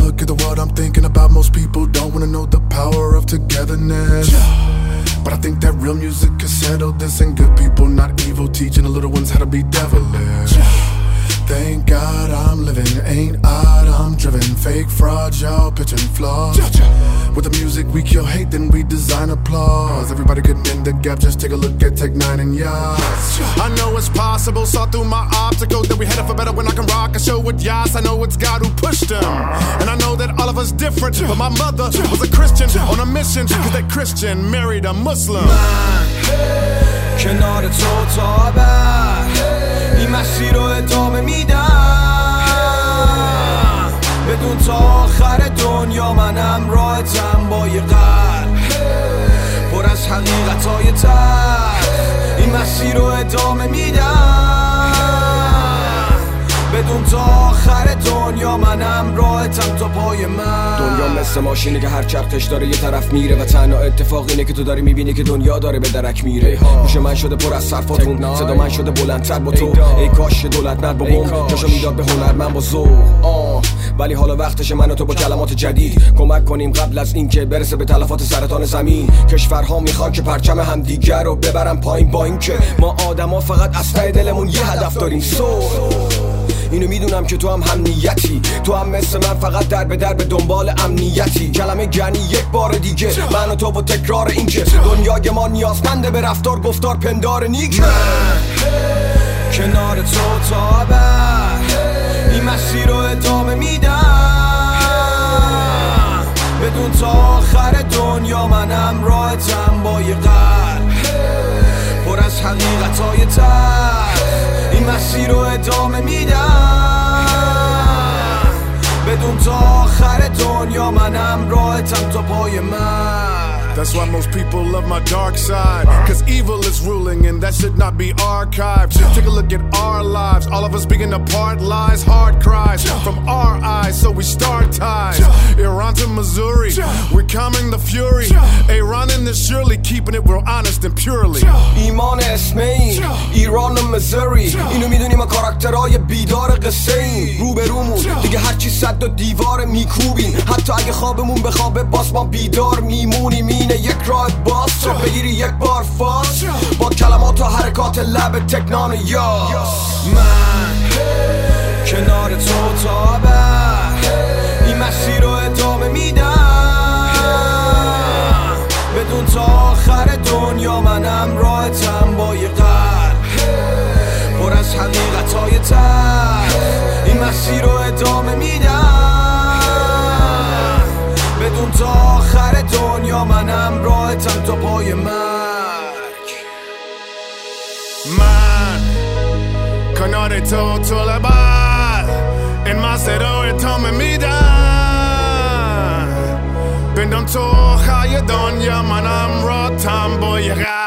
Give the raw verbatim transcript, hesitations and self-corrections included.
look at the world I'm thinking about. Most people don't wanna know the power of togetherness, but I think that real music can settle this. And good people, not evil, teaching the little ones how to be devilish. Thank God I'm living, ain't odd, I'm driven. Fake fraud, y'all pitching flaws. With the music we kill hate, then we design applause. Everybody getting in the gap, just take a look at Tech Nine and Yas. I know it's possible, saw through my obstacles that we headed for better when I can rock a show with Yas. I know it's God who pushed them, and I know that all of us different, but my mother was a Christian on a mission, cause that Christian married a Muslim. کنار تو تا ابد این مسیر رو ادامه میدم، بدون تا آخر دنیا من همراهتم با یه قلب پر از حقیقتای تلخ. این مسیر رو ادامه میدم، بدون تا آخر دنیا من همراهتم تا پای من. دنیا مثل ماشینه که هر چرخش داره یه طرف میره و تنها اتفاق اینه که تو داری میبینی که دنیا داره به درک میره. گوش من شده پر از صرفاتون، صدا من شده بلندتر با تو. ای کاش دولت مرد با بم جاشو میداد به هنرمند با ذوق. آه ولی حالا وقتشه من و تو با کلمات جدید کمک کنیم قبل از اینکه برسه به تلفات سرطان زمین. کشورها میخوان که پرچم همدیگر رو ببرن پایین، با اینکه ما آدما فقط از ته دلمون یه هدف داریم. سو اینو میدونم که تو هم هم نیتی، تو هم مثل من فقط در به در به دنبال امنیتی. کلمه گنی یک بار دیگه من و تو و تکرار این که دنیای ما نیازمنده به رفتار گفتار پندار نیک. کنار تو تا ابد این مسیر رو ادامه میدم، بدون تا آخر دنیا من همراهتم با یه قلب پر از حقیقتای تلخ. این مسیر رو ادامه میدم، بدون تا آخر دنیا من همراهتم تا پای من. That's why most people love my dark side, cause evil is ruling and that should not be archived. Take a look at our lives, all of us being apart, lies, hard cries from our eyes, so we start ties. Iran to Missouri, we're calming the fury. Iran in this surely keeping it real honest and purely. ایمان اسم این ایران و مزوری، اینو میدونی ما کاراکترهای بیدار قصه این. روبرومون دیگه هرچی صد و دیوار میکوبین، حتی اگه خوابمون به خوابه باز ما بیدار میمونیم. اینه یک راه باز تو بگیری یک بار فاز با کلمات و حرکات لب تکنان یاس. من کنار تو تا ابد این مسیر رو ادامه میدم، بدون تا آخر دنیا من همراهتم با یه قلب پر از حقیقتای تلخ. این مسیر رو ادامه میدم، بدون تا آخر دنیا من همراهتم تا پای مرگ. من کنار تو تا ابد این مسیر رو ادامه میدم، بدون تا آخر دنیا من همراهتم با یه قلب